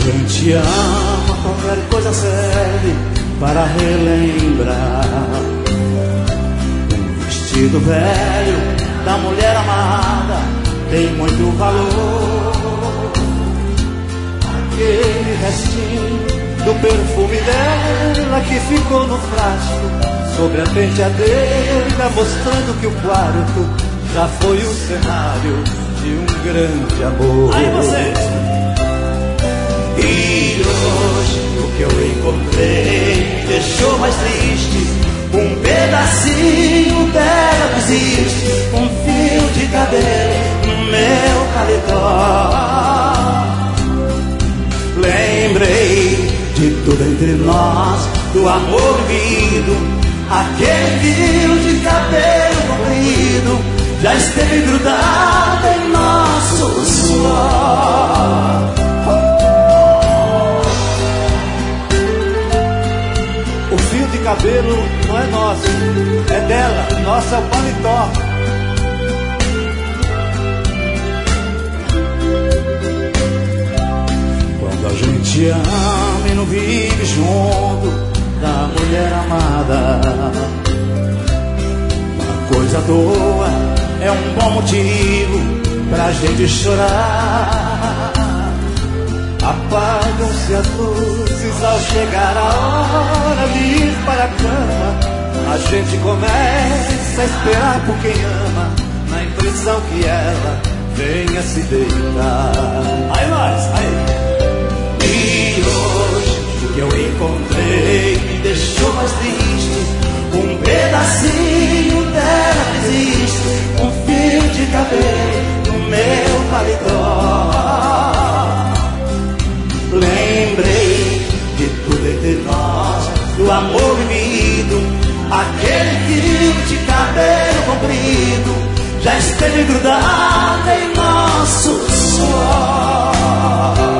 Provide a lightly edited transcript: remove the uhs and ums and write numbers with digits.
gente ama, qualquer coisa serve para relembrar. Um vestido velho da mulher amada tem muito valor. Aquele restinho do perfume dela que ficou no frasco sobre a penteadeira, mostrando que o quarto já foi o cenário de um grande amor. Aí vocês! E hoje o que eu encontrei deixou mais triste. Um pedacinho dela não existe. Um fio de cabelo no meu paletó. Lembrei de tudo entre nós, do amor vivido. Aquele fio de cabelo comprido já esteve grudado em nosso suor. O fio de cabelo não é nosso, é dela, nosso é o paletó. Quando a gente ama e não vive junto da mulher amada, uma coisa à toa é um bom motivo pra gente chorar. Apagam-se as luzes ao chegar a hora de ir para a cama. A gente começa a esperar por quem ama, na impressão que ela venha se deitar. Aí nós, aí! E hoje o que eu encontrei me deixou mais triste. Um pedacinho dela existe. Um fio de cabelo no meu paletó. Lembrei de tudo entre nós, do amor vivido. Aquele fio de cabelo comprido já esteve grudado em nosso suor.